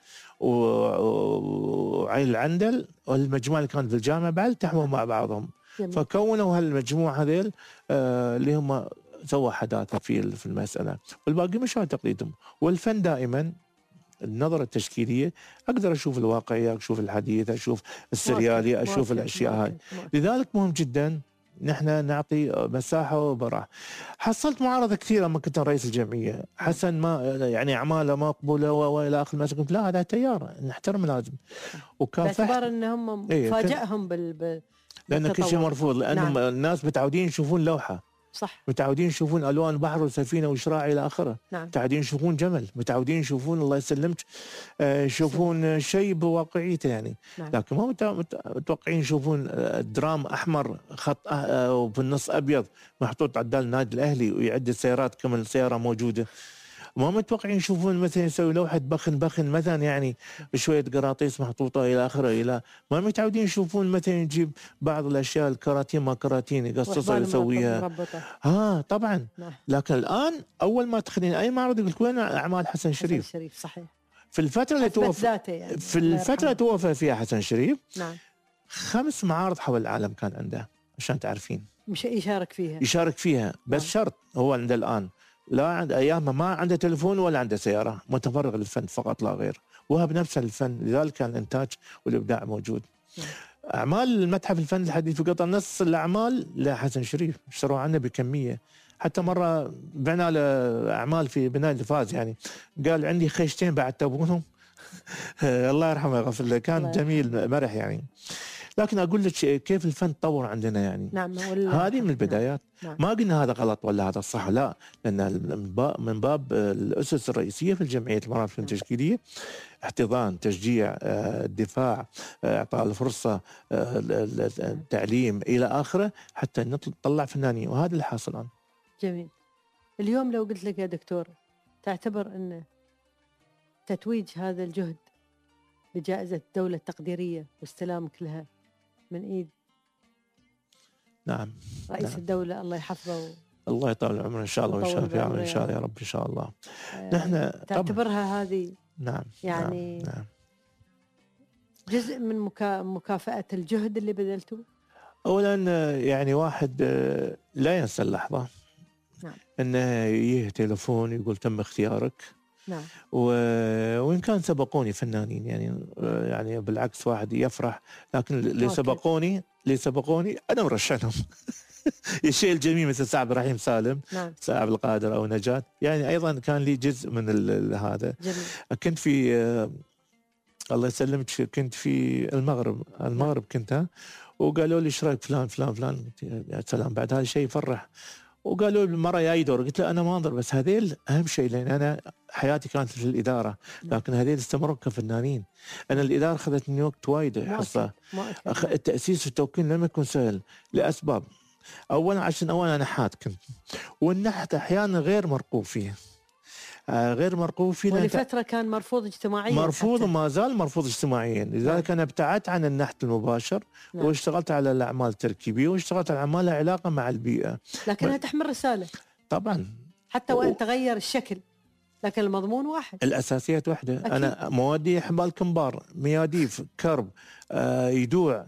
وعين العندل والمجموعة اللي كانت في الجامعة بعد التحموا مع بعضهم. فكونوا هالمجموعة هذيل اللي هم سوى حداثة في المسألة، والباقي مشوا تقليدهم. والفن دائما النظرة التشكيلية أقدر أشوف الواقعية، أشوف الحديث، أشوف السريالي، أشوف الأشياء هاي. لذلك مهم جدا نحن نعطي مساحة وبراح. حصلت معارضة كثيرة لما كنت رئيس الجمعية، حسن ما يعني أعماله مقبولة وإلى آخر. الناس قلت لا هذا تيار نحترم لازم، وكافحت باعتبار أنهم فاجأهم لأن كل شيء مرفوض، لأنهم الناس متعودين يشوفون لوحة، صح، متعودين يشوفون الوان بحر وسفينه وشراع الى اخره. نعم. متعودين يشوفون جمل، متعودين يشوفون الله يسلمك يشوفون شيء بواقعيته يعني. نعم. لكن ما متوقعين يشوفون درام احمر خط وفي النص ابيض محطوط عدال النادي الاهلي ويعد السيارات كم السياره موجوده. ما متوقعين يشوفون مثلا يسوي لوحه بخن مثلا، يعني شويه قراطيس محطوطه الى اخره. الى ما متعودين يشوفون مثلا يجيب بعض الاشياء الكراتين ما كراتين يقصصها يسويها. طبعا. لكن الان اول ما تخلين اي معرض يقول وين اعمال حسن شريف. حسن شريف صحيح. في الفتره اللي توفى يعني في الفتره اللي توفى فيها حسن شريف، نعم، 5 معارض حول العالم كان عنده عشان تعرفين. مش يشارك فيها بس شرط هو عنده الان لا عند ايامها ما عنده تليفون ولا عنده سياره، متفرغ للفن فقط لا غير، وهب نفسه للفن. لذلك كان الانتاج والابداع موجود. اعمال المتحف الفن الحديث في قطر نص الاعمال لحسن شريف، اشتروا عنه بكميه. حتى مره بعنا له اعمال في بناء الفاز، يعني قال عندي خيشتين بعد تبونهم. الله يرحمه يغفر له، كان جميل مرح يعني. لكن اقول لك كيف الفن تطور عندنا يعني. نعم. هذه من البدايات. نعم. ما قلنا هذا غلط ولا هذا صح، لا، لان من باب الاسس الرئيسيه في الجمعيه المعارض التشكيليه احتضان، تشجيع، الدفاع، اعطاء الفرصه، التعليم الى اخره، حتى نطلع فنانين، وهذا اللي حاصل الان. جميل. اليوم لو قلت لك يا دكتور تعتبر ان تتويج هذا الجهد بجائزة الدولة التقديرية واستلامك لها من إيد نعم رئيس الدولة الله يحفظه الله يطول عمره إن شاء الله ويشفى في عمره إن شاء الله يا رب إن شاء الله. نحن تعتبرها هذه نعم يعني نعم. جزء من مكافأة الجهد اللي بذلته؟ أولا يعني واحد لا ينسى اللحظة، نعم، أنه يجيه تليفون يقول تم اختيارك. نعم. وإن كان سبقوني فنانين يعني بالعكس واحد يفرح، لكن اللي سبقوني أنا مرشحهم. الشيء الجميل مثل سعد عبد الرحيم سالم، نعم، سعد عبد القادر أو نجاة، يعني أيضا كان لي جزء من هذا. جميل. كنت في الله يسلمك كنت في المغرب كنت، وقالوا لي ايش رايك فلان يا سلام، بعد هذا الشيء يفرح. وقالوا لي المرة جاي دور، قلت له أنا ما أنظر، بس هذيل أهم شيء، لأن أنا حياتي كانت في الإدارة، لكن هذيل استمروا كفنانين. أنا الإدارة أخذت مني وقت وايد حصة. التأسيس والتوكيل لم يكن سهل لأسباب. أولا عشان أنا نحات كنت، والنحت أحيانا غير مرغوب فيه. ولفترة كان مرفوض اجتماعيا، مرفوض وما زال مرفوض اجتماعيا. لذلك أنا ابتعدت عن النحت المباشر. نعم. واشتغلت على الأعمال التركيبية، واشتغلت على أعمال لها علاقة مع البيئة، لكنها تحمل رسالة طبعا، حتى وإن تغير الشكل لكن المضمون واحد، الأساسيات واحدة. أكيد. أنا موادي حبال كمبار، مياديف، كرب، يدوع،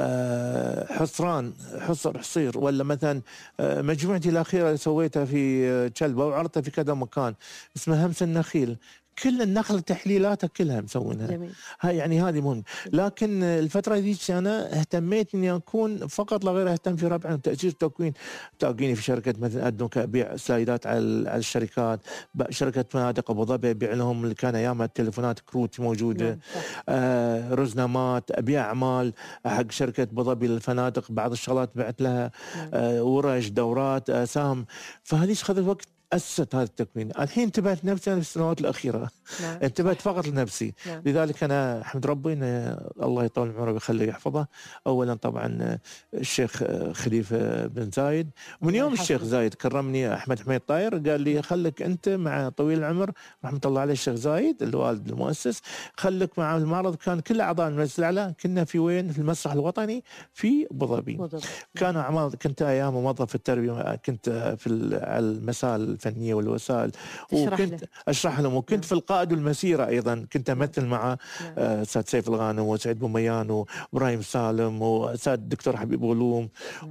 حصير، ولا مثلا مجموعتي الأخيرة اللي سويتها في كلبة وعرضتها في كذا مكان اسمها همس النخيل، كل النخل تحليلاتها كلها مسوينها. هاي يعني هذه مهم. لكن الفترة ذيك أنا اهتميت إني أكون فقط لا غير أهتم في ربع تأسيس تكوين. تلاقيني في شركة مثلا أدنو أبيع سلايدات على الشركات، شركة فنادق أبو ظبي أبيع لهم اللي كان أيامها التليفونات كروت موجودة. رزنامات، أبيع أعمال حق شركة أبو ظبي للفنادق، بعض الشغلات بعت لها. ورش، دورات، سهم. فهذه أخذت وقت أسست هذا التكوين. الحين انتبهت نفسي أنا في السنوات الأخيرة. نعم. انتبهت فقط لنفسي. نعم. لذلك أنا أحمد ربي إن الله يطول عمره ويخليه يحفظه. أولا طبعا الشيخ خليفة بن زايد، ومن يوم الشيخ زايد كرمني أحمد حميد طاير قال لي خلك أنت مع طويل العمر رحمة الله عليه الشيخ زايد الوالد المؤسس، خلك مع المعرض. كان كل أعضاء المجلس الأعلى كنا في وين؟ في المسرح الوطني في أبو ظبي. كان أعمال، كنت أيام موظف في التربية، كنت في المسائل الفنية والوسائل وكنت أشرح لهم، وكنت في القائد والمسيرة أيضا كنت أمثل مع أستاذ سيف الغانم وسعيد بوميان وإبراهيم سالم وأستاذ الدكتور حبيب غلوم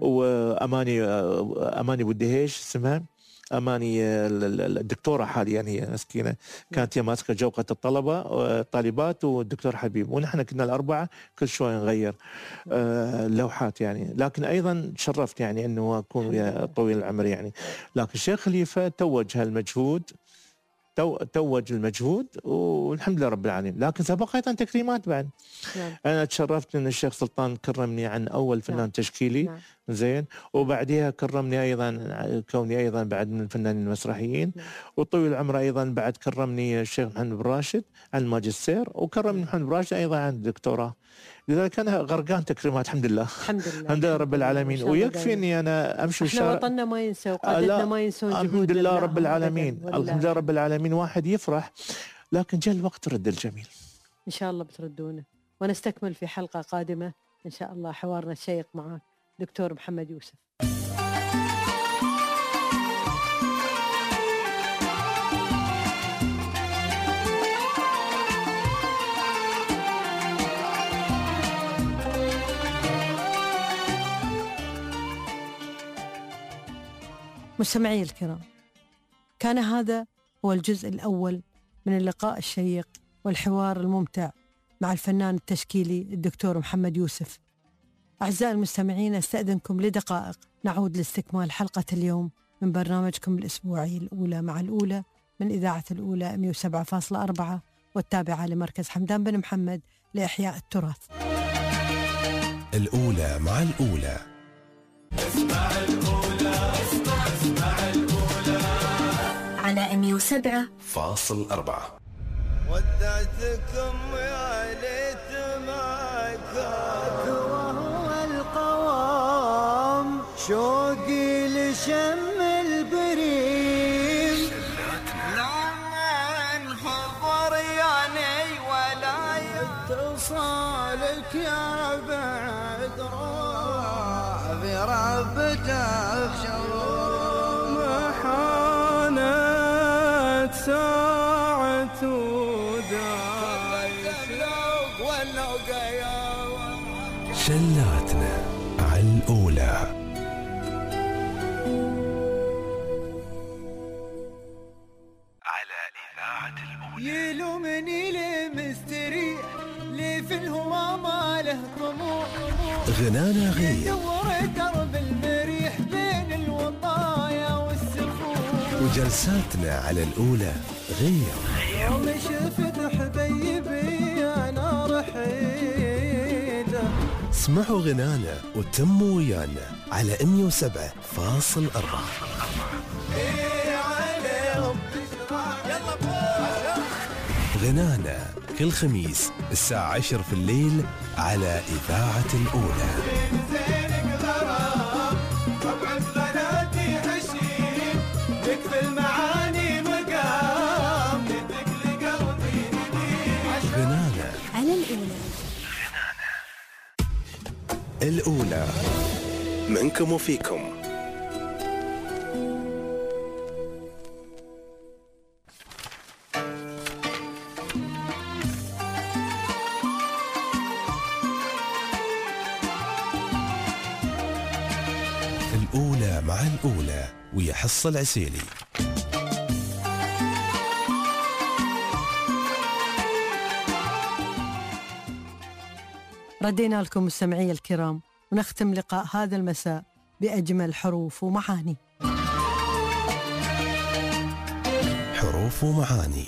وأماني بودهيش اسمها أماني الدكتورة حاليا هي مسكينة، كانت هي ماسكة جوقة الطلبة والطالبات والدكتور حبيب، ونحن كنا الأربعة كل شوي نغير لوحات يعني. لكن أيضا تشرفت يعني أنه أكون طويل العمر يعني. لكن الشيخ خليفة توج هالمجهود، توج المجهود والحمد لله رب العالمين. لكن سبق أيضا تكريمات بعد. أنا تشرفت أن الشيخ سلطان كرمني عن أول فنان تشكيلي زين، وبعدها كرمني أيضا كوني أيضا بعد من الفنانين المسرحيين. وطويل العمر أيضا بعد كرمني الشيخ محمد بن راشد عن الماجستير، وكرمني محمد بن راشد أيضا عن الدكتوراه. لذلك أنا غرقان تكريمات الحمد لله. الحمد لله رب العالمين. ويكفي اني انا امشي الشارع. احنا وطننا ما ينسى وقادتنا ما ينسون جهود. الحمد لله رب العالمين. الحمد لله رب العالمين. واحد يفرح، لكن جاء الوقت ترد الجميل. ان شاء الله بتردونه، ونستكمل في حلقة قادمة ان شاء الله حوارنا الشيق مع دكتور محمد يوسف. مستمعي الكرام، كان هذا هو الجزء الأول من اللقاء الشيق والحوار الممتع مع الفنان التشكيلي الدكتور محمد يوسف. أعزائي المستمعين، أستأذنكم لدقائق نعود لاستكمال حلقة اليوم من برنامجكم الأسبوعي الأولى مع الأولى من إذاعة الأولى 107.4 والتابعة لمركز حمدان بن محمد لإحياء التراث. الأولى مع الأولى. اسمع الأولى، اسمع الأولى على 107.4. ودعتكم يا ليت ما كان وهو القوام، شوقي لشم البريم لما انحضر يعني ولا يتصالك يا بعد بربته بشوم حانت ساعة شلاتنا على الأولى. على إذاعة الأولى. يلومني ليه مستريح، ليه في الهوى ما له طموح، غنانا غير يدور درب المريح بين الوطايا والسفور. وجلساتنا على الأولى غير. يوم شفت حبيبي أنا رحيدة. اسمعوا غنانا وتموا ويانا على 107.4. غنانا كل خميس الساعة 10 في الليل على إذاعة الأولى. غنانا على الأولى. الأولى منكم وفيكم. الأولى مع الأولى ويا حصة العسيلي. ردينا لكم مستمعي الكرام، ونختم لقاء هذا المساء بأجمل حروف ومعاني. حروف ومعاني.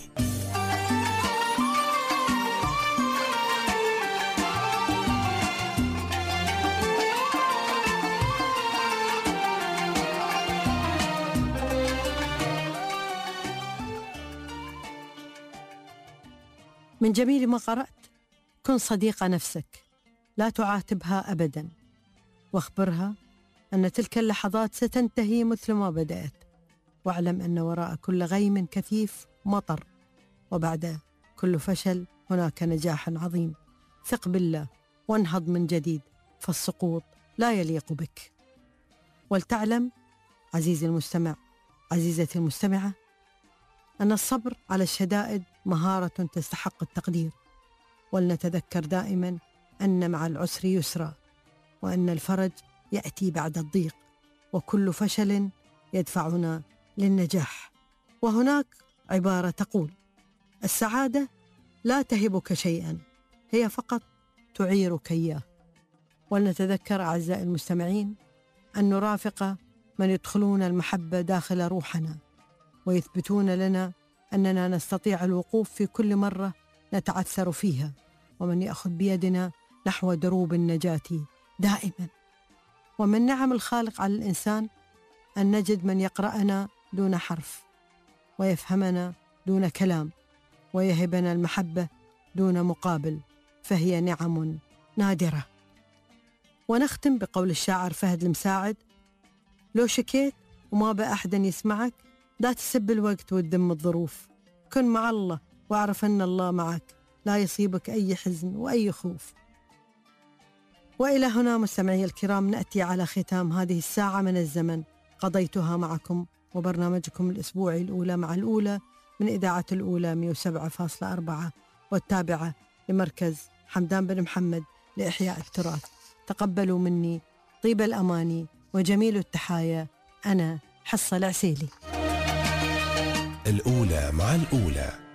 من جميل ما قرأت: كن صديق نفسك، لا تعاتبها أبدا، واخبرها أن تلك اللحظات ستنتهي مثل ما بدأت، واعلم أن وراء كل غيم كثيف مطر، وبعد كل فشل هناك نجاح عظيم. ثق بالله وانهض من جديد، فالسقوط لا يليق بك. ولتعلم عزيزي المستمع، عزيزتي المستمعة، أن الصبر على الشدائد مهارة تستحق التقدير. ولنتذكر دائما أن مع العسر يسرا، وأن الفرج يأتي بعد الضيق، وكل فشل يدفعنا للنجاح. وهناك عبارة تقول: السعادة لا تهبك شيئا، هي فقط تعيرك إياه. ولنتذكر أعزائي المستمعين أن نرافق من يدخلون المحبة داخل روحنا، ويثبتون لنا أننا نستطيع الوقوف في كل مرة نتعثر فيها، ومن يأخذ بيدنا نحو دروب النجاة دائما. ومن نعم الخالق على الإنسان أن نجد من يقرأنا دون حرف، ويفهمنا دون كلام، ويهبنا المحبة دون مقابل، فهي نعم نادرة. ونختم بقول الشاعر فهد المساعد: لو شكيت وما بأحد يسمعك، لا تسب الوقت وتدم الظروف، كن مع الله واعرف أن الله معك، لا يصيبك أي حزن وأي خوف. وإلى هنا مستمعي الكرام نأتي على ختام هذه الساعة من الزمن قضيتها معكم، وبرنامجكم الأسبوعي الأولى مع الأولى من إذاعة الأولى 107.4 والتابعة لمركز حمدان بن محمد لإحياء التراث. تقبلوا مني طيب الأماني وجميل التحايا، أنا حصة العسيلي. الأولى مع الأولى.